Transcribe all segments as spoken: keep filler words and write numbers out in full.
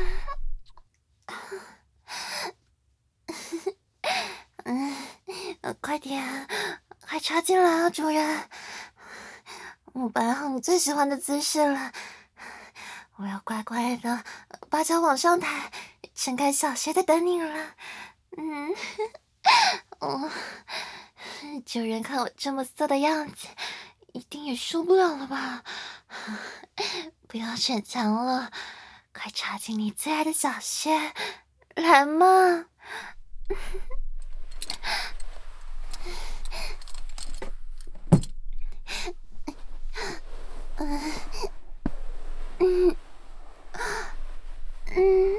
嗯，快点，快插进来啊，主人！我摆好你最喜欢的姿势了，我要乖乖的把脚往上抬，撑开小穴在等你了。嗯，哦，主人看我这么色的样子，一定也受不了了吧？不要逞强了，快插进你最爱的小穴，来嘛！嗯嗯嗯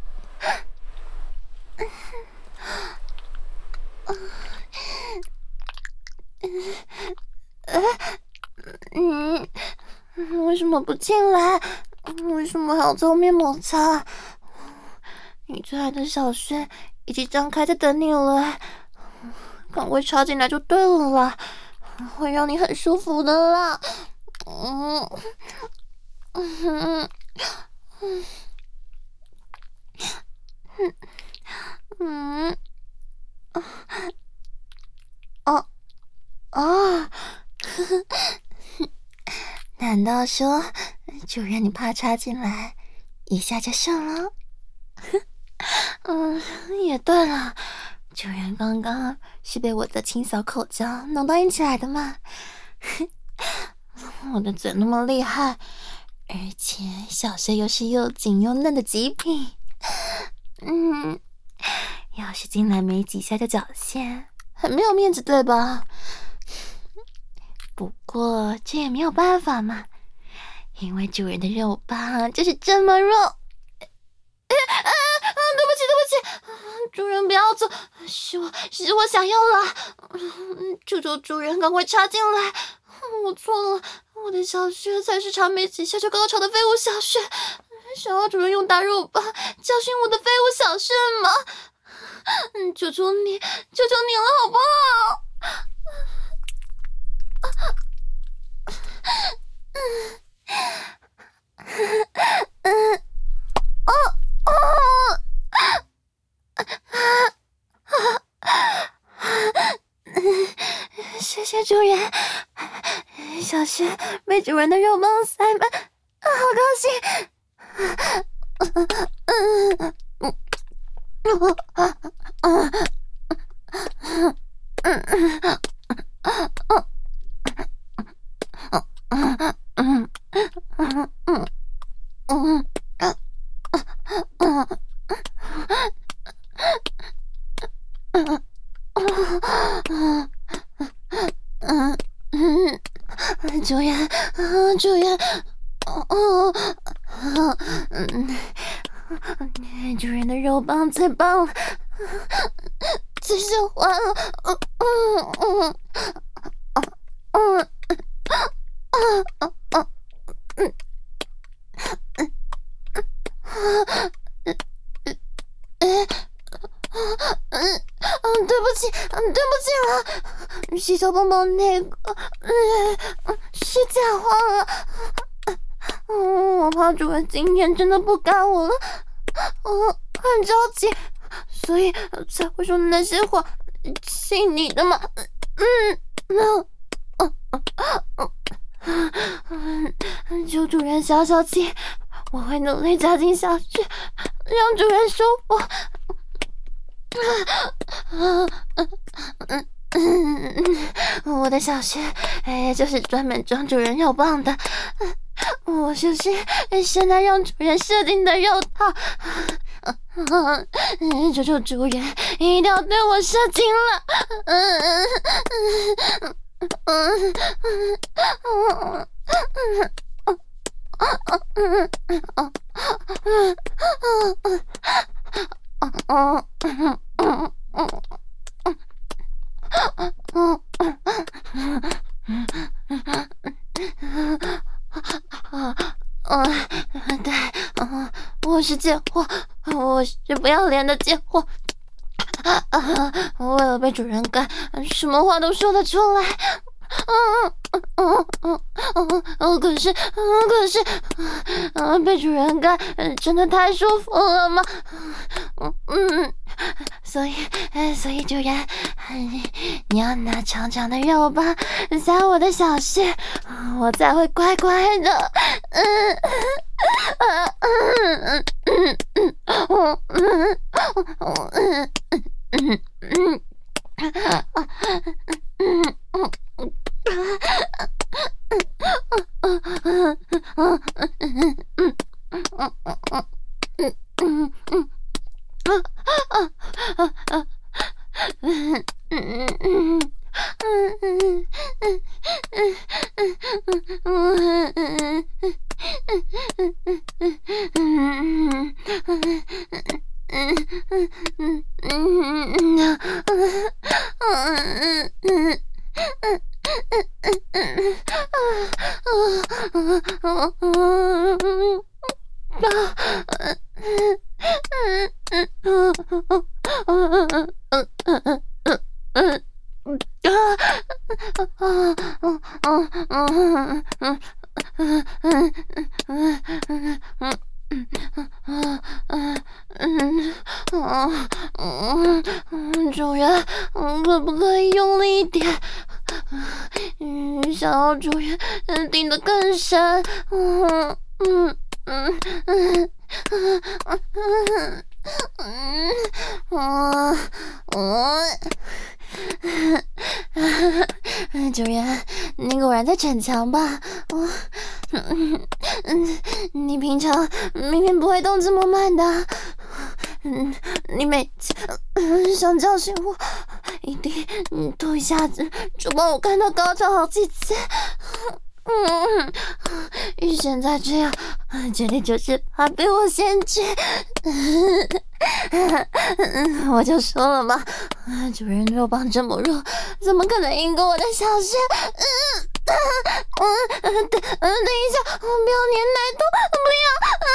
嗯嗯，为什么不进来？为什么还要在后面摩擦？你最爱的小穴已经张开在等你了，赶快插进来就对了啦，会让你很舒服的啦。嗯嗯嗯嗯哦哦，难道说主人你怕插进来一下就射了？嗯，也对了，主人刚刚是被我的清扫口交弄到硬起来的嘛。我的嘴那么厉害，而且小穴又是又紧又嫩的极品。嗯，要是进来没几下就缴械，很没有面子对吧？不过这也没有办法嘛，因为主人的肉棒就是这么弱。啊啊！对不起，对不起，主人不要走，是我是我想要啦，求求主人赶快插进来，我错了，我的小穴才是插没几下就高潮的废物小穴，想要主人用大肉棒教训我的废物小穴吗？嗯，求求你，求求你了，好不好？嗯嗯哦哦。谢谢主人，小穴被主人的肉棒塞满，好高兴。嗯嗯嗯嗯主人，主人，哦，嗯，主人的肉棒最棒了，最喜欢了，嗯嗯嗯嗯嗯嗯嗯嗯嗯嗯，对不起，嗯，对不起了，洗手棒棒那个，嗯，是假话了，嗯，我怕主人今天真的不干我了，嗯，很着急，所以才会说那些话，气你的嘛，嗯，那，嗯嗯嗯嗯，求主人消消气，我会努力加紧小穴，让主人舒服。嗯嗯嗯嗯，我的小穴哎，就是专门装主人肉棒的，我就是现在让主人射进的肉套。嗯，求求主人一定要对我射精了。嗯嗯嗯嗯嗯嗯嗯嗯嗯。嗯嗯嗯，对，嗯，我是贱货，我是不要脸的贱货，啊，为了被主人干，什么话都说得出来， 嗯嗯嗯嗯嗯，可是，嗯可是，嗯，被主人干，真的太舒服了吗？嗯嗯，所以，所以主人，你要拿长长的肉棒塞我的小穴，我才会乖乖的。嗯嗯嗯嗯嗯嗯嗯嗯嗯嗯。主人，可不可以用力一点？嗯，想要主人顶得更深。嗯嗯嗯嗯嗯嗯嗯嗯，主人，你果然在逞强吧？嗯嗯，你平常明明不会动这么慢的。嗯，你每次嗯想教训我，一定嗯都一下子就帮我干到高潮好几次。嗯，现在这样，绝对就是怕被我嫌弃。嗯，我就说了嘛，主人肉棒这么弱，怎么可能赢过我的小穴？嗯。嗯，等，嗯，等一下，不要粘奶头，不要，嗯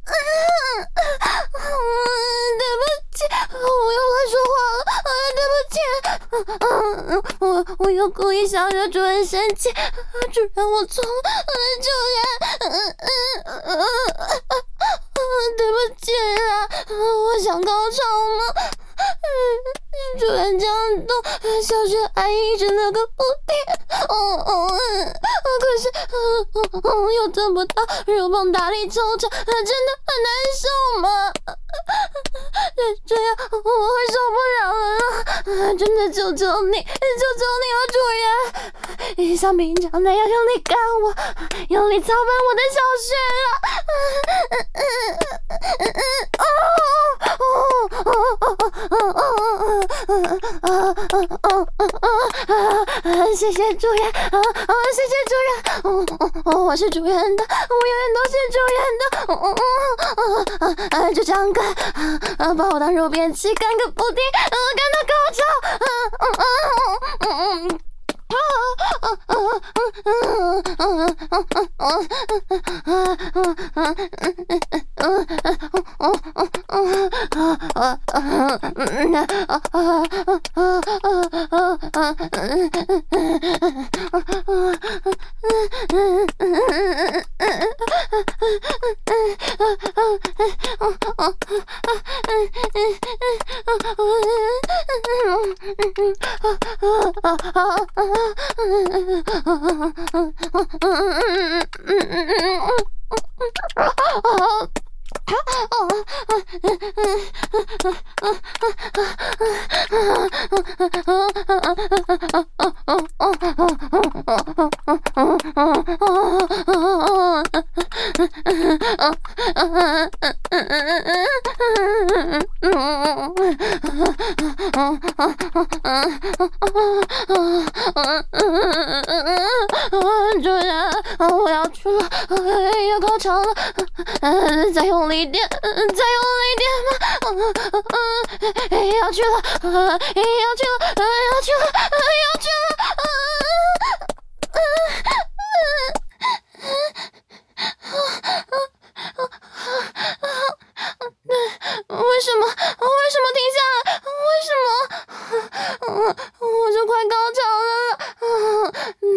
嗯嗯，对不起，我又乱说话了，啊，对不起，嗯嗯，我我又故意想惹主人生气，主人我错了，主人，嗯嗯嗯嗯，对不起啦，我想高潮吗？嗯，主人这样动，小穴还一直那个不停。哦哦，可是，嗯嗯，又得不到肉棒大力抽插，真的很难受嘛。这样我会受不了了，真的求求你，求求你了，主人，像平常那样用力干我，用力操办我的小穴啊！嗯嗯嗯嗯嗯哦哦哦哦哦哦哦！谢谢主人，啊啊！谢谢主人，哦哦，我是主人的，我永远都是主人的，哦哦哦啊！就这样干，啊，把我当肉便器干个不停，啊，干到高潮，嗯嗯嗯嗯嗯。主人，我要去了，要高潮了，再用力一点，再用力一点嘛，要去了，要去了，要去了，要去了。为什么？为什么停下来？为什么？我就快高潮了，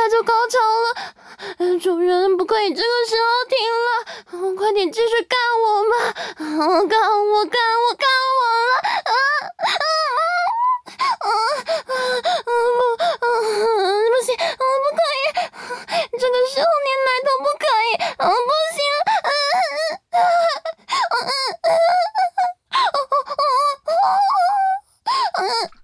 下就高潮了。主人不可以这个时候停了，快点继续干我嘛！干我干我干我了！啊啊啊啊！不，不行，不可以，这个时候捏奶头不可以，不行！啊啊啊啊啊！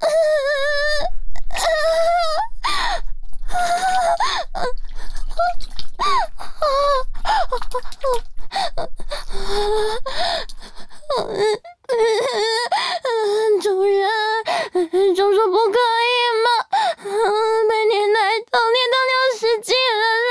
主人，就说不可以吗？被捏奶头捏到六十斤了啦！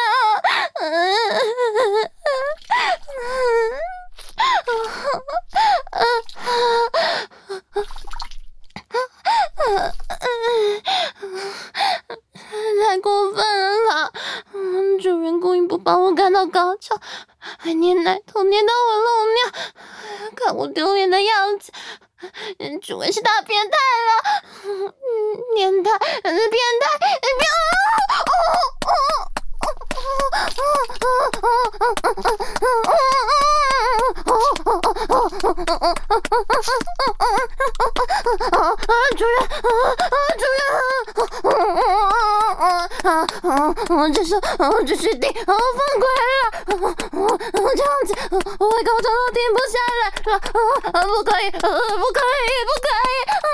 太过分了啦！主人故意不帮我干到高潮，还捏奶头捏到我漏尿，看我丢脸的样子，主人是大变态了！变态，变态，变主人，主人，这是这是地，放过来了！这样子我会高潮都停不下来了！不可以，不可以，不可以！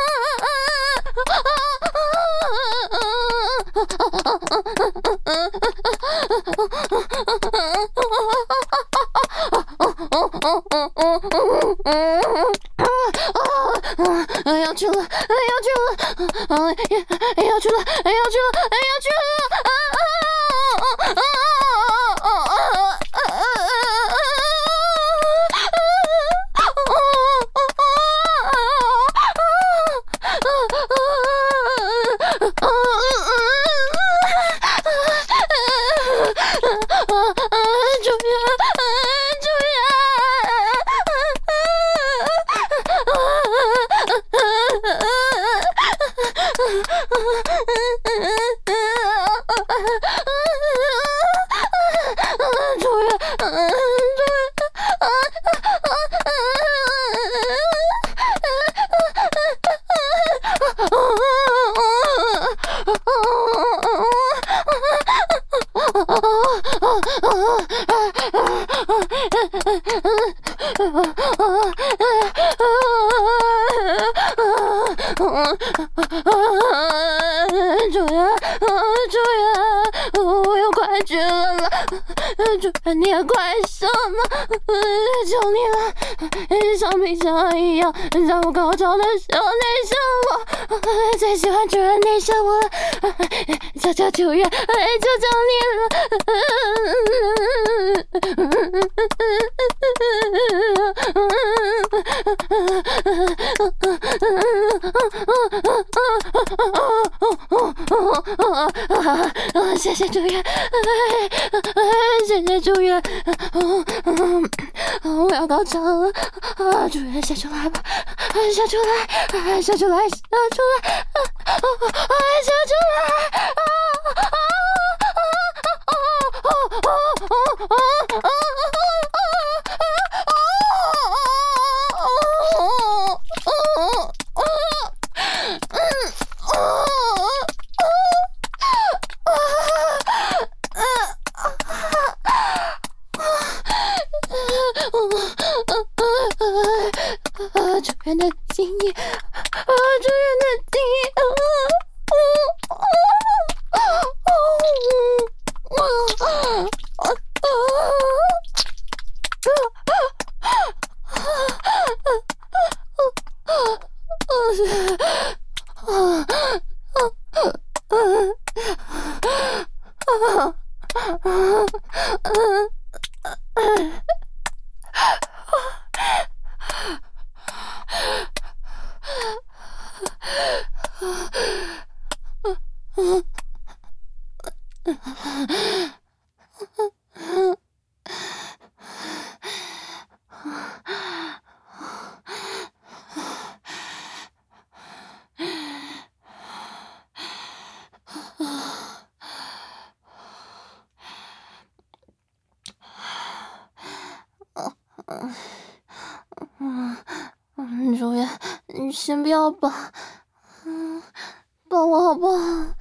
要去了，要去了，要去了，要去了，要去了！主人，主人，我又快绝了了！主人，你也快射嘛！求你了，像平常一样，在我高潮的时候内射我。最喜欢主人内射我了，求求主人，求求你了！谢谢主人，谢谢主人，我要高潮了，主人下出来吧，下出来，下出来，下出来，下出来！主人的心意，主人的心意， 嗯嗯，主人，你先不要抱，嗯，抱我好不好？